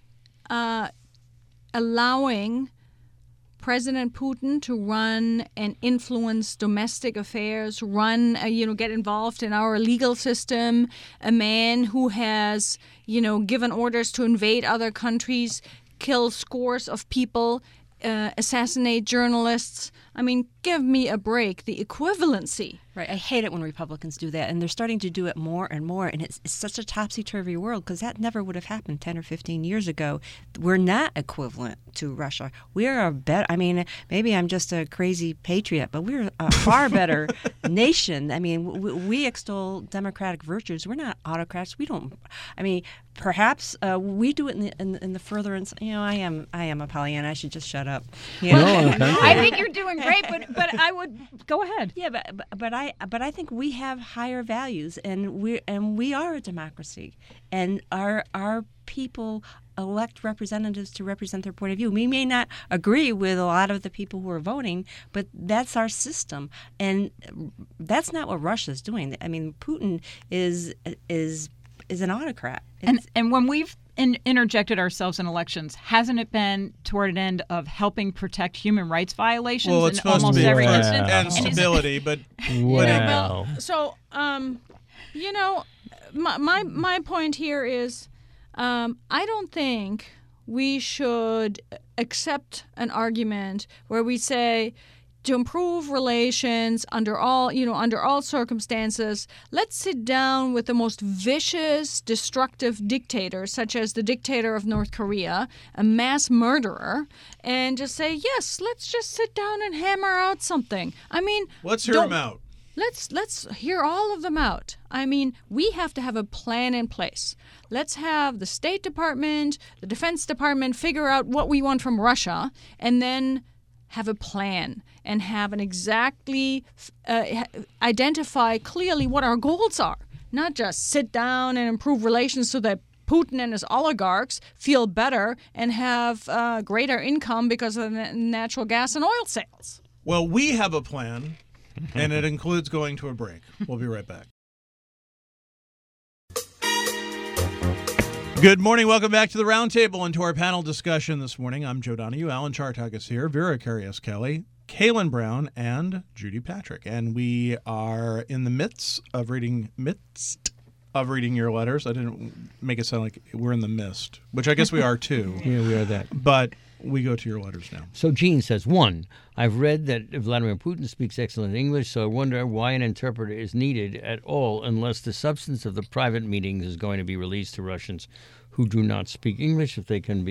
allowing President Putin to run and influence domestic affairs, get involved in our legal system, a man who has, given orders to invade other countries, kill scores of people, assassinate journalists? I mean, give me a break. The equivalency. Right. I hate it when Republicans do that, and they're starting to do it more and more, and it's such a topsy-turvy world because that never would have happened 10 or 15 years ago. We're not equivalent to Russia. We are a better, I mean, maybe I'm just a crazy patriot, but we're a far better nation. I mean, we extol democratic virtues. We're not autocrats. We don't, I mean, perhaps we do it in the furtherance. I am a Pollyanna. I should just shut up. No, okay. I think you're doing great, but I would go ahead. Yeah, but I think we have higher values, and we are a democracy, and our people elect representatives to represent their point of view. We may not agree with a lot of the people who are voting, but that's our system, and that's not what Russia's doing. I mean, Putin is an autocrat. And when we've interjected ourselves in elections, hasn't it been toward an end of helping protect human rights violations Well, it's in supposed almost to be every for instance? and stability, but Wow. My point here is, I don't think we should accept an argument where we say, to improve relations under all circumstances, let's sit down with the most vicious, destructive dictators, such as the dictator of North Korea, a mass murderer, and just say, yes, let's just sit down and hammer out something. I mean, let's hear them out. Let's hear all of them out. I mean, we have to have a plan in place. Let's have the State Department, the Defense Department figure out what we want from Russia, and then have a plan and have an exactly identify clearly what our goals are. Not just sit down and improve relations so that Putin and his oligarchs feel better and have greater income because of the natural gas and oil sales. Well, we have a plan, and it includes going to a break. We'll be right back. Good morning. Welcome back to the Roundtable and to our panel discussion this morning. I'm Joe Donahue. Alan Chartock is here. Vera Carias-Kelly, Kaylin Brown, and Judy Patrick. And we are in the midst of reading your letters. I didn't make it sound like we're in the mist, which I guess we are too. Yeah, we are that. But we go to your letters now. So Gene says, 1, I've read that Vladimir Putin speaks excellent English, so I wonder why an interpreter is needed at all unless the substance of the private meetings is going to be released to Russians who do not speak English. If they can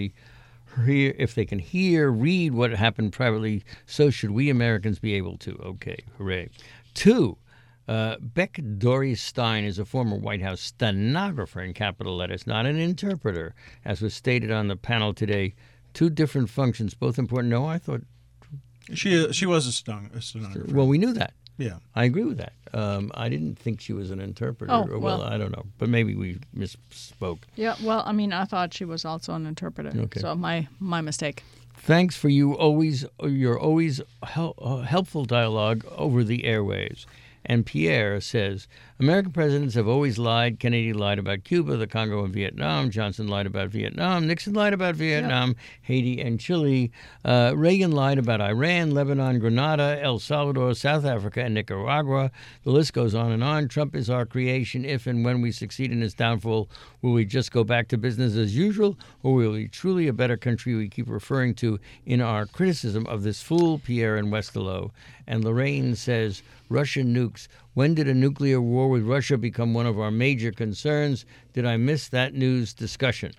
read what happened privately, so should we Americans be able to. Okay, hooray. 2, Beck Doris Stein is a former White House stenographer in capital letters, not an interpreter, as was stated on the panel today. 2 different functions, both important. No, I thought she was a stenographer. Well, we knew that. Yeah, I agree with that. I didn't think she was an interpreter. Oh, well, I don't know, but maybe we misspoke. Yeah, well, I mean, I thought she was also an interpreter. Okay. So my mistake. Thanks for your always helpful dialogue over the airwaves. And Pierre says, American presidents have always lied. Kennedy lied about Cuba, the Congo, and Vietnam. Johnson lied about Vietnam. Nixon lied about Vietnam, Haiti, and Chile. Reagan lied about Iran, Lebanon, Grenada, El Salvador, South Africa, and Nicaragua. The list goes on and on. Trump is our creation. If and when we succeed in his downfall, will we just go back to business as usual, or will we truly a better country we keep referring to in our criticism of this fool, Pierre and Westerlo? And Lorraine says, Russian nukes. When did a nuclear war with Russia become one of our major concerns? Did I miss that news discussion?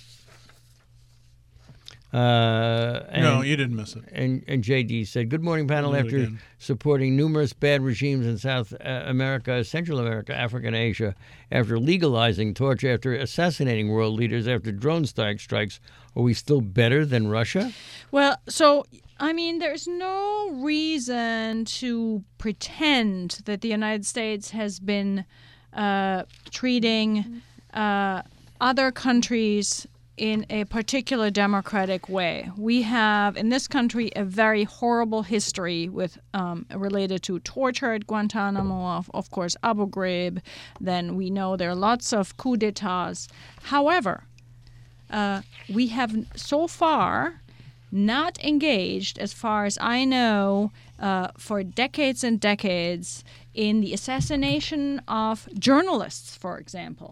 No, you didn't miss it. And JD said, good morning, panel. After supporting numerous bad regimes in South America, Central America, Africa, and Asia, after legalizing torture, after assassinating world leaders, after drone strikes, are we still better than Russia? Well, so, I mean, there's no reason to pretend that the United States has been treating other countries in a particular democratic way. We have, in this country, a very horrible history with related to torture at Guantanamo, of course, Abu Ghraib. Then we know there are lots of coups d'etats. However, we have so far not engaged, as far as I know, for decades and decades in the assassination of journalists, for example,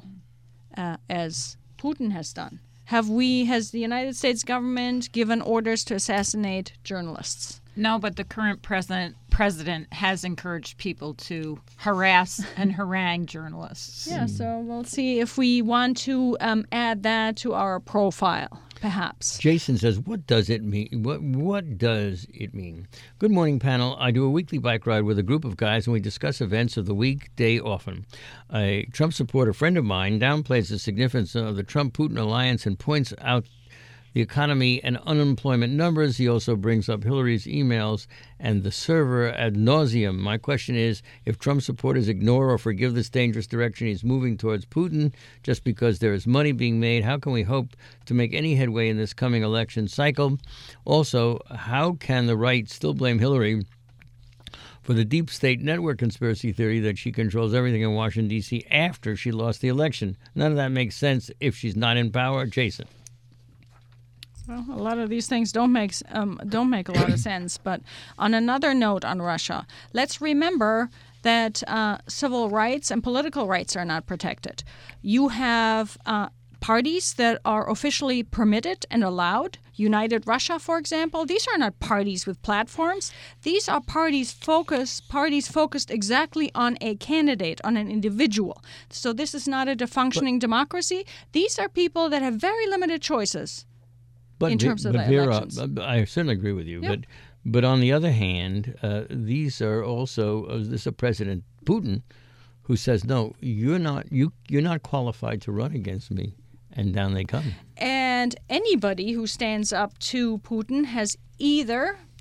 as Putin has done. Has the United States government given orders to assassinate journalists? No, but the current president has encouraged people to harass and harangue journalists. Yeah, so we'll see if we want to add that to our profile, perhaps. Jason says, what does it mean? What does it mean? Good morning, panel. I do a weekly bike ride with a group of guys, and we discuss events of the weekday often. A Trump supporter friend of mine downplays the significance of the Trump-Putin alliance and points out the economy and unemployment numbers. He also brings up Hillary's emails and the server ad nauseum. My question is, if Trump supporters ignore or forgive this dangerous direction he's moving towards Putin just because there is money being made, how can we hope to make any headway in this coming election cycle? Also, how can the right still blame Hillary for the deep state network conspiracy theory that she controls everything in Washington, D.C. after she lost the election? None of that makes sense if she's not in power. Jason. Well, a lot of these things don't make a lot of sense. But on another note on Russia, let's remember that civil rights and political rights are not protected. You have parties that are officially permitted and allowed. United Russia, for example, these are not parties with platforms. These are parties focused exactly on a candidate, on an individual. So this is not a functioning democracy. These are people that have very limited choices. In terms of the elections. I certainly agree with you. Yep. But on the other hand, these are also this is a President Putin who says, no, you're not qualified to run against me, and down they come. And anybody who stands up to Putin has either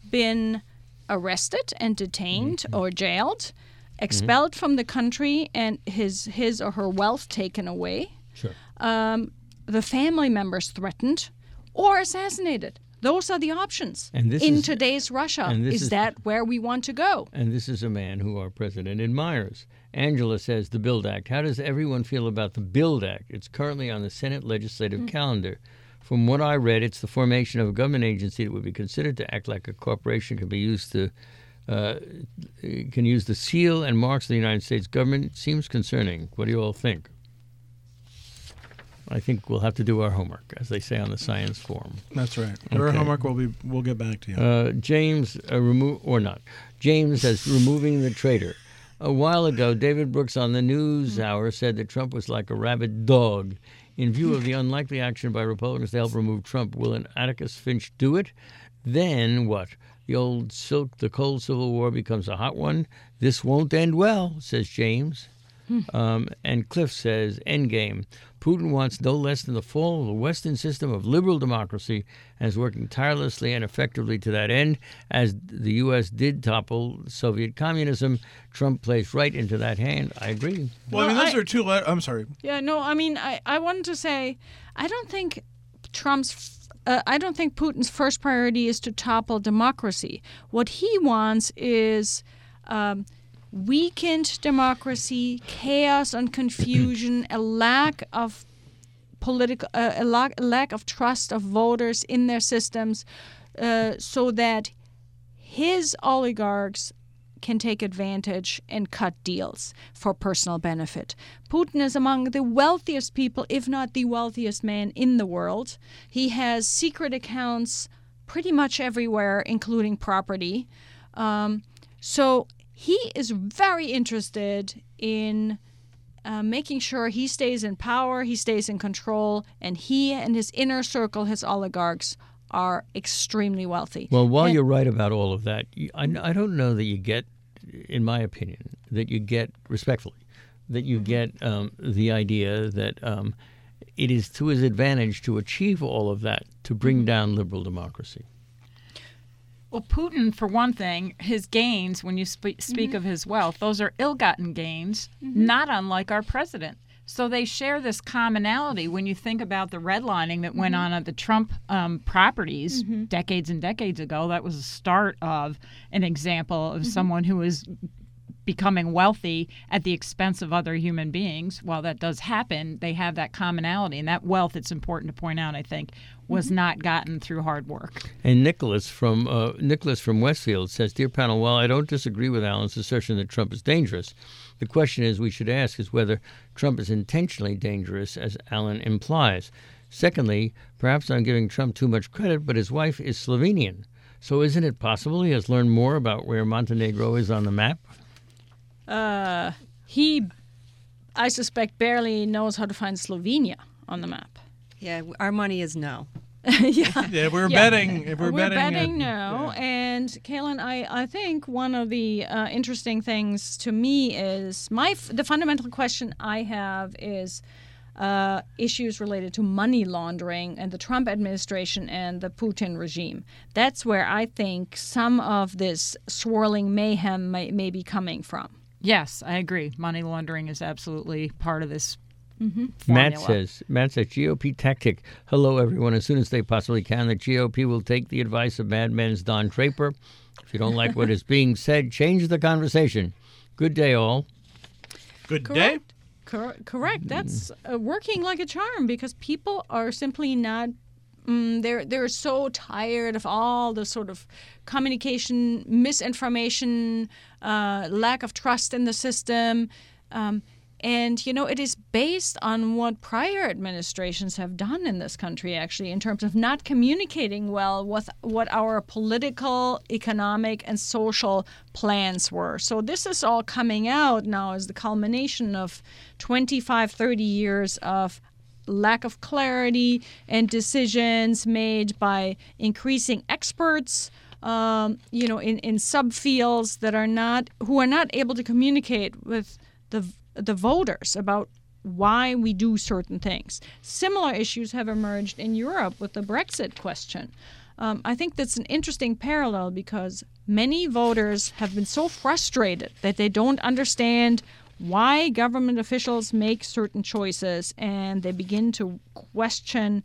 been arrested and detained or jailed, expelled from the country, and his or her wealth taken away. Sure. The family members threatened or assassinated. Those are the options And this in is- today's Russia. and this is- that where we want to go? And this is a man who our president admires. Angela says the BUILD Act. How does everyone feel about the BUILD Act? It's currently on the Senate legislative calendar. From what I read, it's the formation of a government agency that would be considered to act like a corporation, can use the seal and marks of the United States government. It seems concerning. What do you all think? I think we'll have to do our homework, as they say on the Science Forum. That's right. Our Okay. homework we'll get back to you. James, or not. James says removing the traitor. A while ago, David Brooks on the News Hour said that Trump was like a rabid dog. In view of the unlikely action by Republicans to help remove Trump, will an Atticus Finch do it? Then what? The cold Civil War becomes a hot one. This won't end well, says James. And Cliff says, endgame. Putin wants no less than the fall of the Western system of liberal democracy and is working tirelessly and effectively to that end. As the U.S. did topple Soviet communism, Trump plays right into that hand. I agree. Well, I mean, those are two. I'm sorry. Yeah, no, I mean, I wanted to say, I don't think Putin's first priority is to topple democracy. What he wants is weakened democracy, chaos and confusion, a lack of lack of trust of voters in their systems, so that his oligarchs can take advantage and cut deals for personal benefit. Putin is among the wealthiest people, if not the wealthiest man in the world. He has secret accounts pretty much everywhere, including property. So he is very interested in making sure he stays in power, he stays in control, and he and his inner circle, his oligarchs, are extremely wealthy. Well, while you're right about all of that, I don't know that you get, in my opinion, respectfully, that you get the idea that it is to his advantage to achieve all of that, to bring down liberal democracy. Well, Putin, for one thing, his gains, when you speak of his wealth, those are ill-gotten gains, not unlike our president. So they share this commonality. When you think about the redlining that went on at the Trump properties decades and decades ago, that was the start of an example of someone who was becoming wealthy at the expense of other human beings. While that does happen, they have that commonality. And that wealth, it's important to point out, I think, was not gotten through hard work. And Nicholas from Westfield says, Dear panel, while I don't disagree with Alan's assertion that Trump is dangerous, the question we should ask is whether Trump is intentionally dangerous, as Alan implies. Secondly, perhaps I'm giving Trump too much credit, but his wife is Slovenian. So isn't it possible he has learned more about where Montenegro is on the map? He, I suspect, barely knows how to find Slovenia on the map. Yeah, our money is no. Yeah, we're betting. If we're betting no. And Kaylin, I think one of the interesting things to me is the fundamental question I have is issues related to money laundering and the Trump administration and the Putin regime. That's where I think some of this swirling mayhem may be coming from. Yes, I agree. Money laundering is absolutely part of this Matt formula. says, GOP tactic. Hello, everyone. As soon as they possibly can, the GOP will take the advice of Mad Men's Don Draper. If you don't like what is being said, change the conversation. Good day, all. Good day. Correct. That's working like a charm because people are simply not. They're so tired of all the sort of communication, misinformation, lack of trust in the system. And, it is based on what prior administrations have done in this country, actually, in terms of not communicating well with what our political, economic, and social plans were. So this is all coming out now as the culmination of 25, 30 years of lack of clarity and decisions made by increasing experts, in subfields who are not able to communicate with the voters about why we do certain things. Similar issues have emerged in Europe with the Brexit question. I think that's an interesting parallel because many voters have been so frustrated that they don't understand why government officials make certain choices, and they begin to question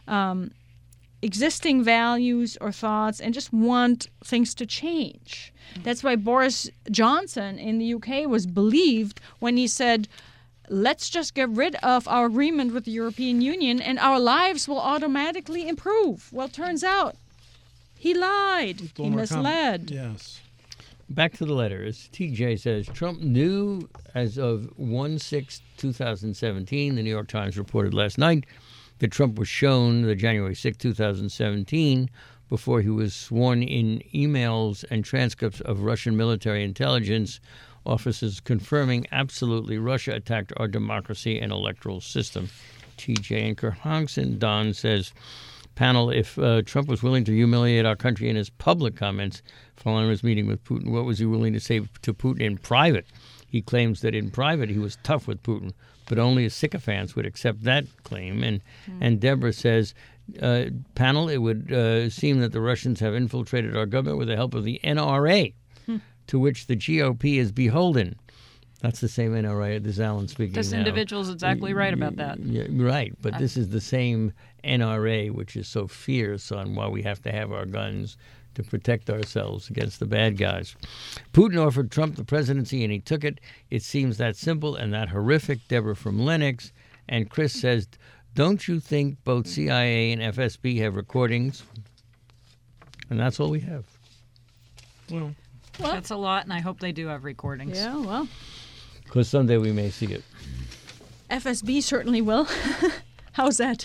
existing values or thoughts and just want things to change. That's why Boris Johnson in the UK was believed when he said, let's just get rid of our agreement with the European Union and our lives will automatically improve. Well, turns out he lied. He misled. Yes. Back to the letter. As TJ says, Trump knew as of 1/6/2017, the New York Times reported last night, that Trump was shown the January 6, 2017, before he was sworn in, emails and transcripts of Russian military intelligence officers confirming absolutely Russia attacked our democracy and electoral system. TJ Anchor Hongson. Don says, panel, if Trump was willing to humiliate our country in his public comments following his meeting with Putin, what was he willing to say to Putin in private? He claims that in private he was tough with Putin, but only his sycophants would accept that claim. And Deborah says, panel, it would seem that the Russians have infiltrated our government with the help of the NRA, to which the GOP is beholden. That's the same NRA. This is Alan speaking This now. individual's exactly right about that. Yeah, right, but this is the same NRA which is so fierce on why we have to have our guns to protect ourselves against the bad guys. Putin offered Trump the presidency and he took it. It seems that simple and that horrific. Deborah from Lennox. And Chris says, don't you think both CIA and FSB have recordings? And that's all we have. Well, That's a lot, and I hope they do have recordings. Yeah, well, Because someday we may see it. FSB certainly will. How's that?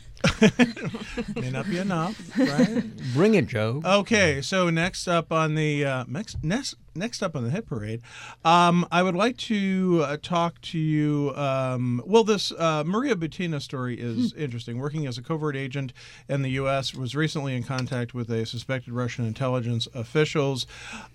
may not be enough, right? Bring it, Joe. Okay, so next up on the next up on the hit parade, I would like to talk to you. This Maria Butina story is interesting. Working as a covert agent in the U.S., was recently in contact with a suspected Russian intelligence officials.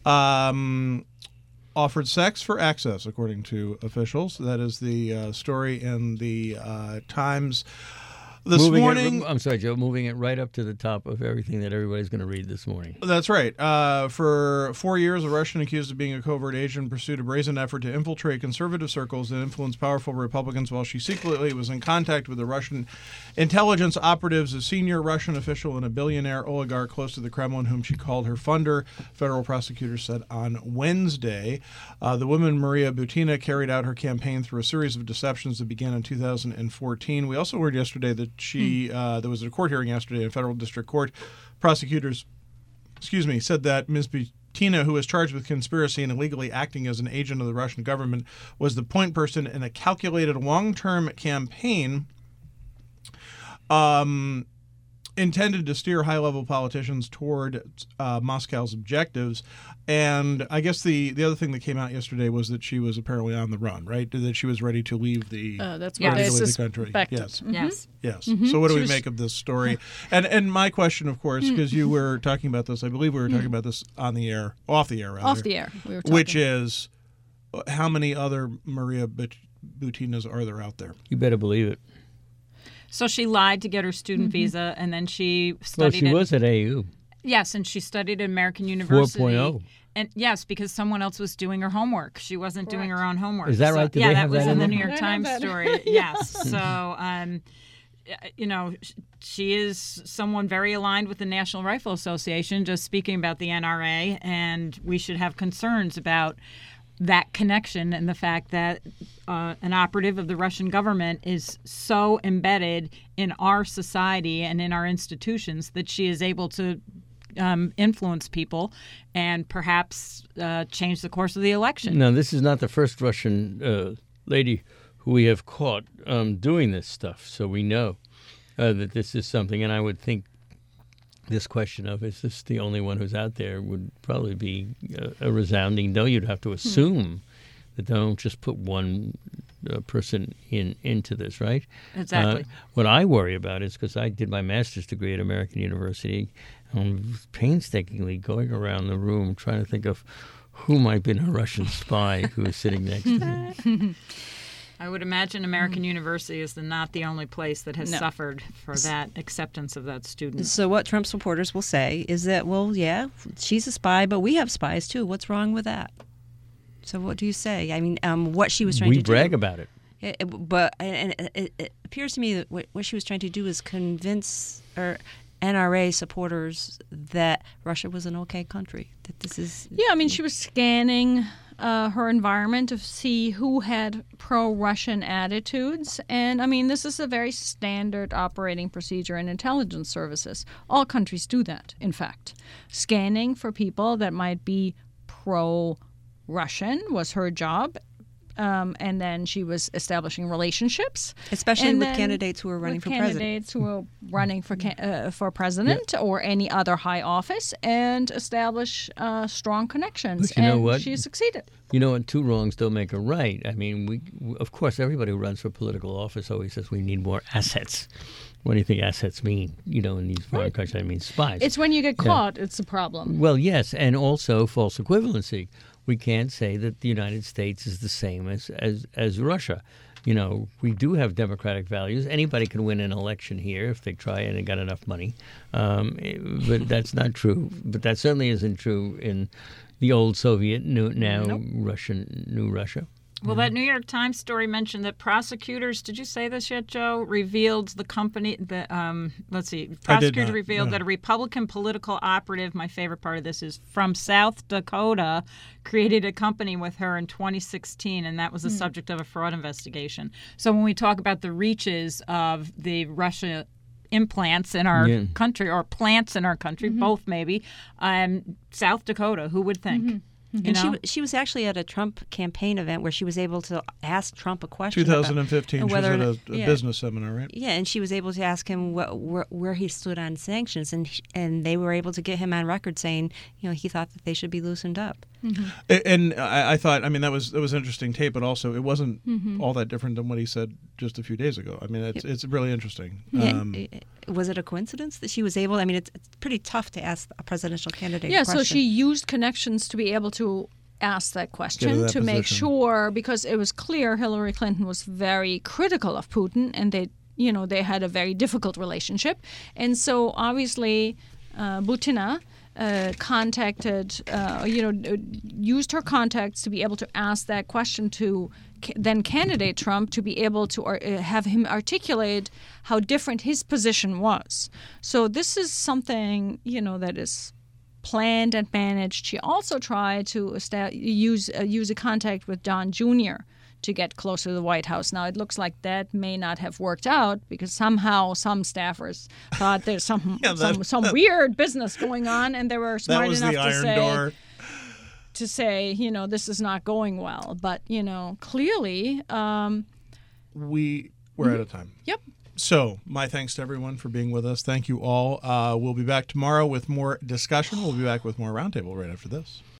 Offered sex for access, according to officials. That is the story in the Times this morning. I'm sorry, Joe. Moving it right up to the top of everything that everybody's going to read this morning. That's right. For 4 years, a Russian accused of being a covert agent pursued a brazen effort to infiltrate conservative circles and influence powerful Republicans while she secretly was in contact with the Russian intelligence operatives, a senior Russian official and a billionaire oligarch close to the Kremlin, whom she called her funder, federal prosecutors said on Wednesday. The woman, Maria Butina, carried out her campaign through a series of deceptions that began in 2014. We also heard yesterday that there was a court hearing yesterday in a federal district court. Prosecutors, said that Ms. Butina, who was charged with conspiracy and illegally acting as an agent of the Russian government, was the point person in a calculated long-term campaign intended to steer high-level politicians toward Moscow's objectives. And I guess the other thing that came out yesterday was that she was apparently on the run, right? That she was ready to leave the, That's what they the country. suspected. Yes. Yes. Yes. So what do we make of this story? And my question, of course, because you were talking about this, I believe we were talking about this off the air, rather. Off the air, we were talking. Which is, how many other Maria Butinas are there out there? You better believe it. So she lied to get her student visa, and then she Well, studied. she was at AU. Yes, and she studied at American University. 4.0. And yes, because someone else was doing her homework. She wasn't doing her own homework. Is that right? Did yeah, they that have was that in the in New there? York Times story. Yes. So, she is someone very aligned with the National Rifle Association, just speaking about the NRA, and we should have concerns about that connection and the fact that an operative of the Russian government is so embedded in our society and in our institutions that she is able to influence people and perhaps change the course of the election. Now, this is not the first Russian lady who we have caught doing this stuff, so we know that this is something. And I would think this question of, is this the only one who's out there, would probably be a resounding no. You'd have to assume that they don't just put one person into this, right? Exactly. What I worry about is, because I did my master's degree at American University, I'm painstakingly going around the room trying to think of who might have been a Russian spy who was sitting next to me. I would imagine American University is not the only place that has No. suffered for that acceptance of that student. So what Trump supporters will say is that, well, yeah, she's a spy, but we have spies too. What's wrong with that? So what do you say? I mean, what she was trying We to brag do. about it. But it appears to me that what she was trying to do is convince NRA supporters that Russia was an okay country. That this is Yeah, I mean, she was scanning her environment to see who had pro-Russian attitudes. And, I mean, this is a very standard operating procedure in intelligence services. All countries do that, in fact. Scanning for people that might be pro-Russian was her job. And then she was establishing relationships, especially and with then candidates who were running with for president. candidates who were running for president or any other high office, and establish strong connections. But you know and what? she succeeded. You know, and two wrongs don't make a right. I mean, we of course, everybody who runs for political office always says we need more assets. What do you think assets mean? You know, in these foreign countries, I mean spies. It's when you get caught, it's a problem. Well, yes, and also false equivalency. We can't say that the United States is the same as Russia. You know, we do have democratic values. Anybody can win an election here if they try and they got enough money. But that's not true. But that certainly isn't true in the old Soviet, Russian, new Russia. Well, that New York Times story mentioned that prosecutors, did you say this yet, Joe, revealed the company, prosecutors revealed that a Republican political operative, my favorite part of this is from South Dakota, created a company with her in 2016, and that was the subject of a fraud investigation. So when we talk about the reaches of the Russia implants in our country, or plants in our country, both maybe, South Dakota, who would think? And she was actually at a Trump campaign event where she was able to ask Trump a question. 2015, she was whether at a business seminar, right? Yeah, and she was able to ask him where he stood on sanctions, and they were able to get him on record saying, he thought that they should be loosened up. And I thought, I mean, that was interesting tape, but also it wasn't all that different than what he said just a few days ago. I mean, it's really interesting. Was it a coincidence that she was able? I mean, it's pretty tough to ask a presidential candidate. Yeah, a question. so she used connections to be able to ask that question that to make position. sure, because it was clear Hillary Clinton was very critical of Putin, and they had a very difficult relationship, and so obviously Butina used her contacts to be able to ask that question to then candidate Trump, to be able to have him articulate how different his position was. So this is something, that is planned and managed. She also tried to use a contact with Don Jr. to get closer to the White House. Now, it looks like that may not have worked out, because somehow some staffers thought there's some weird business going on, and they were smart That was enough the iron door. to say, this is not going well. But, clearly... we're out of time. Yep. So, my thanks to everyone for being with us. Thank you all. We'll be back tomorrow with more discussion. We'll be back with more Roundtable right after this.